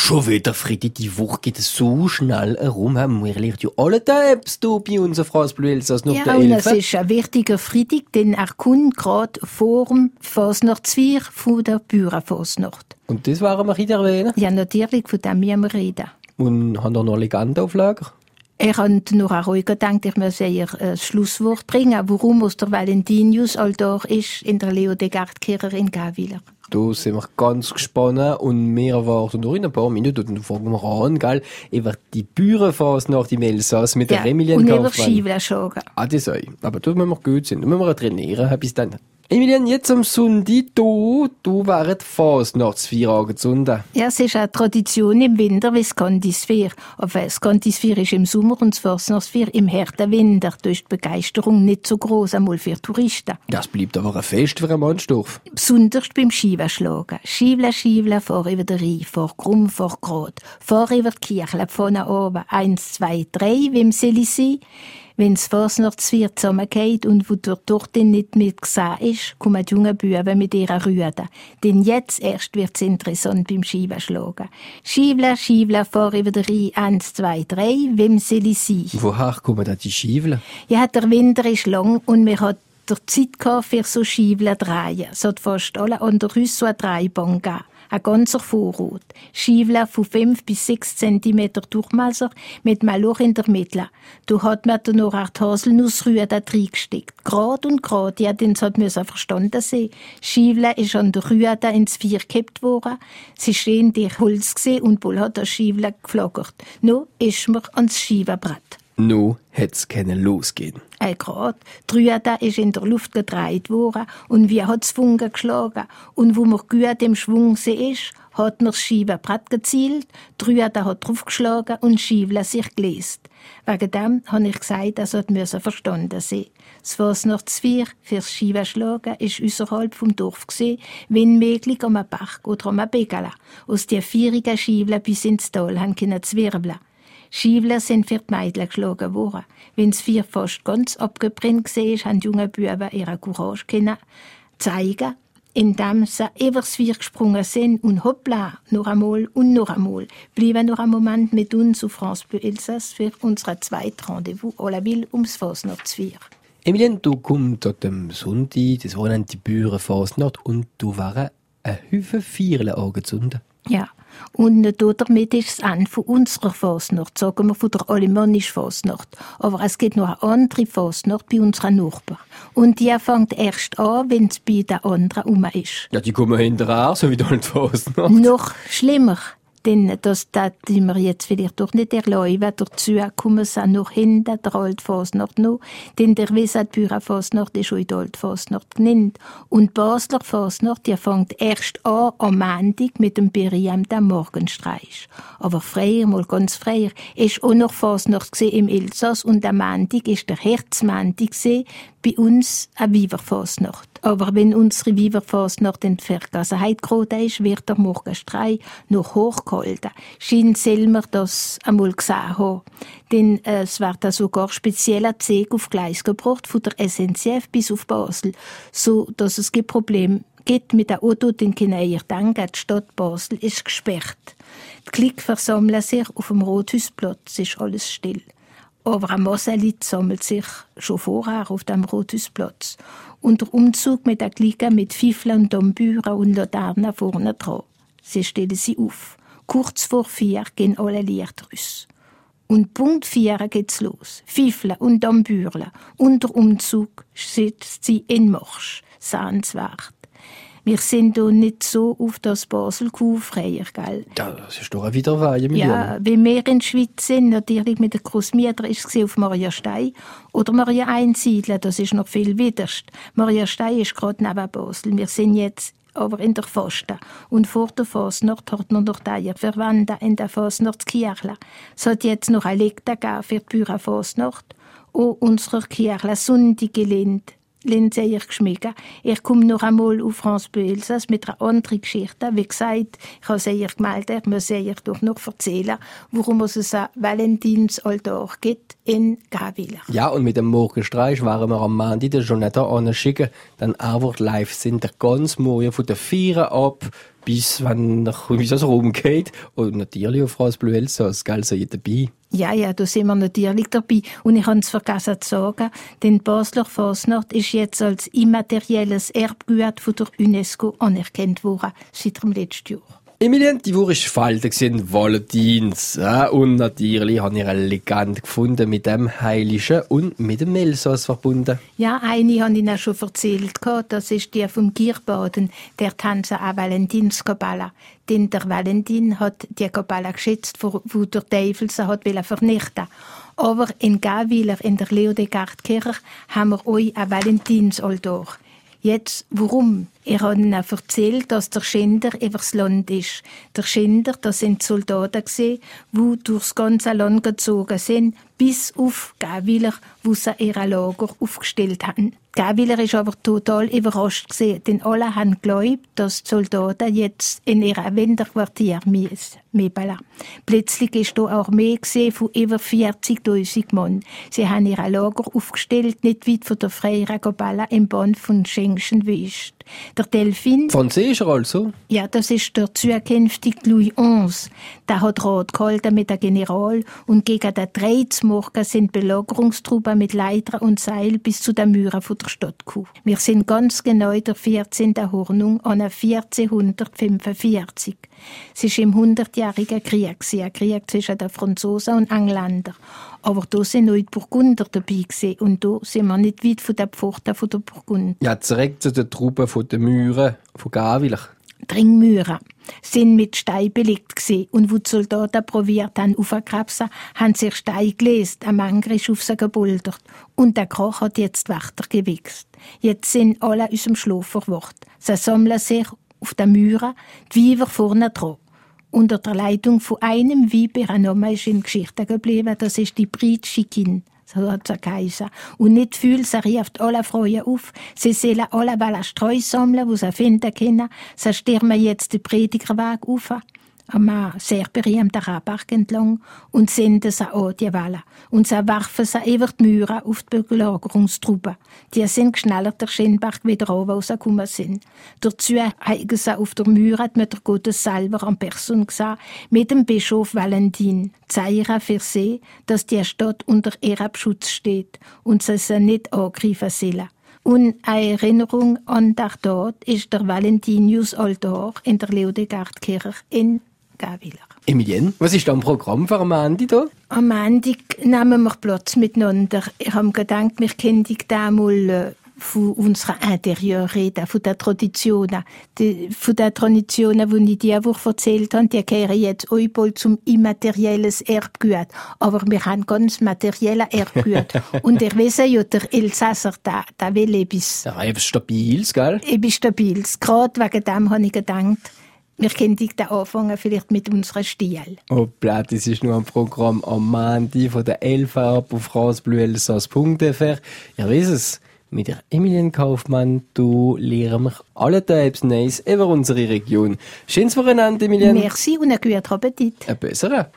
Schon wieder, Friedi, die Woche geht so schnell herum. Wir lernen ja alle Tipps hier bei uns auf France Bleu Elsass noch der und Elfe. es ist ein wichtiger Freitag, denn er kommt gerade vor dem Fasnachtsfeier von der Bauernfasnacht. Und das waren wir hier erwähnen. Ja, natürlich, von dem müssen wir reden. Und haben da noch Legende auf Lager? Er hat noch auch ruhig gedacht, ich muss ein Schlusswort bringen, warum aus der Valentinius all da ist in der Leo de Gardkirche in Gawiller. Da sind wir ganz gespannt und wir erwarten noch in ein paar Minuten und dann fangen wir an, gell, über die Bauernfasnacht im Elsass mit der Emilien und Kaufmann. über Skiflaschen. Ah, das sei. Aber da müssen wir gut sein. Da müssen wir trainieren. Bis dann. Emilien, jetzt am Sonntag, du wären die Fasnachtsfeier angezündet. Ja, es ist eine Tradition im Winter wie das Kandisfeier. Aber das Kandisfeier ist im Sommer und das Fasnachtsfeier im harten Winter. Da ist die Begeisterung nicht so groß, einmal für Touristen. Das bleibt aber ein Fest für einen Mannstorf. Besonders beim Skiwaschlagen. Schievle, fahr über den Rhein, fahr krumm, fahr grad. Fahr über die Kirche, von oben. 1, 2, 3, wie im Selisee. Wenn das Fasnachtsfeier zusammengeht und wo der Tochter nicht mehr gesehen ist, kommen die jungen Buben mit ihrer Rüde. Denn jetzt erst wird's interessant beim Skiwaschlagen. Schievle, fahr über den Rhein, 1, 2, 3, wie im Selisee. Woher kommen da die Schiefle? Ja, der Winter ist lang und wir hat der Zeit gehabt für so Schievle drehen. So hat fast alle an der Rüsse so eine Dreibahn gegeben. Ein ganzer Vorrat. Schievle von 5 bis 6 cm Durchmesser mit einem Loch in der Mitte. Da hat man dann noch die Haselnussrühe da reingesteckt. Grad und grad, ja, den hat man verstanden sein. Schievle ist an der Rühe da ins Feuer gekippt worden. Sie stehen durch Holz gesehen und wohl hat das Schievle geflackert. No ist man ans Schievenbrett. No hätt's können losgehen. Grad. Die Rühe ist in der Luft gedreht worden und wie hat's Funken geschlagen. Und wo man gut im Schwung ist, hat man das Schievenbrett gezielt, die Rühe hat draufgeschlagen und das Schievle sich gelöst. Wegen dem habe ich gesagt, das müsse verstanden sein. Das Fasnachtsfeier fürs Skiwaschlagen ist außerhalb vom Dorf gesehen, wenn möglich am Bach oder am Begala. Aus der feurigen Schievle bis ins Tal haben können zwirbeln. Schievle sind für die Mädchen geschlagen worden. Wenn das Feuer fast ganz abgebrannt war, haben die jungen Buben ihre Courage zeigen, indem sie über das Feuer gesprungen sind und hoppla, noch einmal und noch einmal. Bleiben noch einen Moment mit uns auf France Bleu Elsass für unser zweites Rendezvous à la Ville ums Fasnachtsfeier. Emilien, du kommst am Sonntag, das Wochenende die Bauernfasnacht und du waren ein Haufen Feierle angezündet. Ja, und damit ist das Ende von unserer Fasnacht, sagen wir von der alemannischen Fasnacht. Aber es gibt noch eine andere Fasnacht bei unseren Nachbarn. Und die fängt erst an, wenn es bei den anderen rum ist. Ja, die kommen hinterher, so wie die Fasnacht. Noch schlimmer. Denn das die wir jetzt vielleicht doch nicht erlauben. Dazu kommen sie noch hinter der Altfasnacht noch. Denn der Wiese, die Bauernfasnacht ist auch in der Altfasnacht genannt. Und die Basler Fasnacht, die fängt erst an am Montag mit dem berühmten Morgenstreich. Aber früher, mal ganz früher, ist auch noch Fasnacht im Elsass und am Montag ist der Herzmontag bei uns eine Weiberfasnacht. Aber wenn unsere Weiberfasnacht in die Vergessenheit geraten ist, wird der Morgenstreich noch hochgehalten. Schien selber das einmal gesehen haben. Denn es wird sogar spezieller Züge auf Gleis gebracht, von der SNCF bis auf Basel, so dass es kein Problem gibt mit dem Auto, den ihr denken, die Stadt Basel ist gesperrt. Die Klick versammeln sich auf dem Rothausplatz, ist alles still. Aber eine Masse Leute sammelt sich schon vorher auf dem Rothausplatz. Und der Umzug mit der Clique mit Fiffeln und Tambüren und Laternen vorne dran. Sie stellen sie auf. Kurz vor 4 gehen alle Lichter aus. Und Punkt 4 geht's los. Fiffeln und Tambüren. Und der Umzug setzt sie in Marsch. Sehenswert. Wir sind da nicht so auf das Basel freier, gell? Ja, das ist doch wieder Weihe, Ja, wenn wir in der Schweiz sind, natürlich mit den Grossmieter, ist es auf Mariastein oder Maria Einsiedeln, das ist noch viel widerst. Mariastein ist gerade neben Basel. Wir sind jetzt aber in der Fasten. Und vor der Fasnacht hat man noch Eier verwendet in der Fasnachtskirche. Es hat jetzt noch ein Legtag für die Bauernfasnacht. Auch unserer Kirche Sonntag gelehnt. sehr geschmeckt. Ich komme noch einmal auf France Bleu Elsass mit einer anderen Geschichte. Wie gesagt, ich habe sehr gemeldet, ich muss sehr doch noch erzählen, warum es ein Valentinsaltar gibt in Gawiller. Ja, und mit dem Morgenstreich waren wir am Montag den Jonathan anschicken, dann einfach live sind der ganz Morgen von der 4 ab bis wenn es rumgeht. Und natürlich auf France Bleu Elsass, gell, seid ihr dabei? Ja, da sind wir natürlich dabei. Und ich habe es vergessen zu sagen, denn die Basler Fasnacht ist jetzt als immaterielles Erbgut von der UNESCO anerkannt worden, seit dem letzten Jahr. Emilien, die Woche war Falten, Valentins. Ja, und natürlich habe ich eine Legende gefunden mit dem Heiligen und mit dem Elsass verbunden. Ja, eine habe ich Ihnen schon erzählt. Das ist die vom Gierbaden, der tanzt an Valentinskabala. Denn der Valentin hat die Kabala geschätzt, wo der Teufel sie hat vernichten. Aber in Gawiller, in der Leodegardkirche, haben wir euch ein Valentinsaltar. Jetzt, warum? Ich habe Ihnen erzählt, dass der Schinder übers Land ist. Der Schinder, das sind Soldaten gewesen, die durchs ganze Land gezogen sind, bis auf Gawiller, wo sie ihr Lager aufgestellt haben. Gawiller ist aber total überrascht gewesen, denn alle haben geglaubt, dass die Soldaten jetzt in ihrem Winterquartier mebeln. Plötzlich ist da auch mehr gesehen von über 40.000 Mann. Sie haben ihr Lager aufgestellt, nicht weit von der Freira Gabala im Band von Schengenwüst. Der Delphin... Französischer also? Ja, das ist der zukünftige Louis XI. Der hat Rat gehalten mit dem General und gegen den 3 Morgen sind Belagerungstruppen mit Leitern und Seil bis zu den Mauern von der Stadt gekommen. Wir sind ganz genau in der 14. Hornung an 1445. Es war im 100-jährigen Krieg, ein Krieg zwischen den Franzosen und Engländern. Aber da sind auch die Burgunder dabei gewesen, und da sind wir nicht weit von den Pforten der Burgunder. Ja, zurück zu den Truppen von den Mauern von Gawiller. Die Ringmauern sind mit Stein belegt gewesen, und wo die Soldaten probiert haben aufzukrebsen, haben sich Stein gelesen, ein Manger ist auf sie gebuldert. Und der Krach hat jetzt weitergewichst. Jetzt sind alle aus dem Schlaf verwacht. Sie sammeln sich auf den Mauern, die Weiber vorne dran. Unter der Leitung von einem Weib, ihr Name ist in Geschichte geblieben, das ist die Britschikin. So hat sie geheißen. Und nicht viel, sie rieft alle Frauen auf. Sie sollen alle Streu sammeln, die sie finden können. Sie stürmen jetzt den Predigerweg auf, am sehr berühmten Rabach entlang, und senden sie an die Welle. Und sie werfen sie über die Mauern auf die Belagerungstruppen. Die sind schneller der Schindberg wieder runter, wo sie gekommen sind. Dazu haben sie auf der Mauer die Mutter Gottes selber an Person gesehen, mit dem Bischof Valentin. Zeichen für sie, dass die Stadt unter ihrem Schutz steht und sie nicht angreifen sollen. Und eine Erinnerung an den Tod ist der Valentinius-Altar in der Leodegardkirche in Gawiller. Emilien, was ist da am Programm für am Ende da? Am Ende nehmen wir Platz miteinander. Ich habe gedacht, wir können da mal von unserer Interieur reden, von den Traditionen. Von den Traditionen, die ich diese Woche erzählt habe, die gehören jetzt auch bald zum immaterielles Erbgut. Aber wir haben ganz materielles Erbgut. Und ihr wisst ja, der Elsasser, der will etwas. Ja, etwas Stabiles, gell? Etwas Stabiles. Gerade wegen dem habe ich gedacht, wir können da anfangen, vielleicht mit unserem Stil. Hoppla, das ist nur ein Programm am Montag von der 11 ab auf francebleuelsass.fr. Ihr wisst es, mit der Emilien Kaufmann, du lernen wir alle Types Neues über unsere Region. Schönes Wochenende, Emilien. Merci und einen guten Appetit. Ein besserer.